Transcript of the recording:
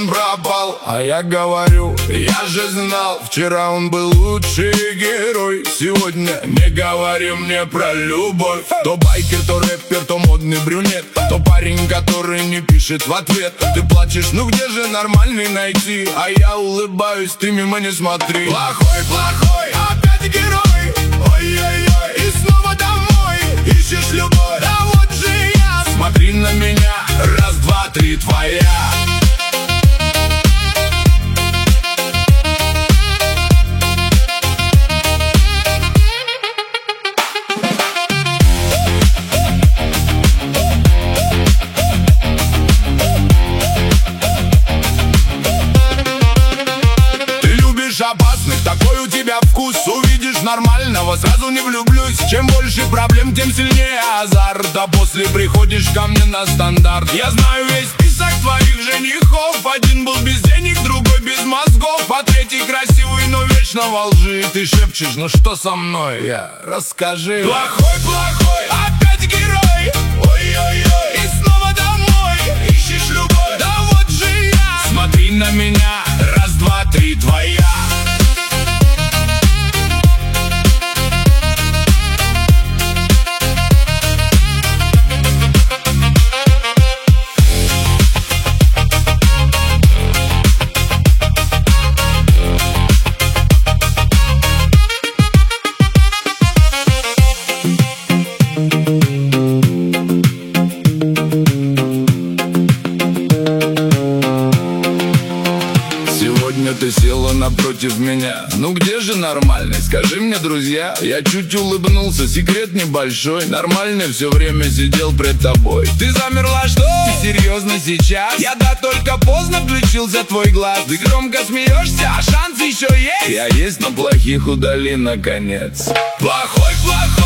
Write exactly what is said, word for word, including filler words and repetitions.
он пропал. А я говорю, я же знал, вчера он был лучший герой. Сегодня не говори мне про любовь. То байкер, то рэпер, то модный брюнет, то парень, который не пишет в ответ. Ты плачешь, ну где же нормальный найти? А я улыбаюсь, ты мимо не смотри. Плохой, плохой, опять герой. Ой-ой-ой, и снова домой. Ищешь любовь, да вот же я. Смотри на меня, раз, два, три, твоя. Опасных, такой у тебя вкус. Увидишь нормального, сразу не влюблюсь. Чем больше проблем, тем сильнее азарт. А после приходишь ко мне на стандарт. Я знаю весь список твоих женихов. Один был без денег, другой без мозгов, а третий красивый, но вечно во лжи. Ты шепчешь, ну что со мной? Я расскажи. Плохой, плохой, опять герой. Ой-ой-ой, и снова домой. Ищешь любовь, да вот же я. Смотри на меня, раз, два, три, твоя. Сегодня ты села напротив меня. Ну где же нормальный? Скажи мне, друзья. Я чуть улыбнулся, секрет небольшой. Нормальный все время сидел пред тобой. Ты замерла, что? Ты серьезно сейчас? Я да только поздно включился твой глаз. Ты громко смеешься, а шанс еще есть? Я есть, но плохих удали наконец. Плохой, плохой.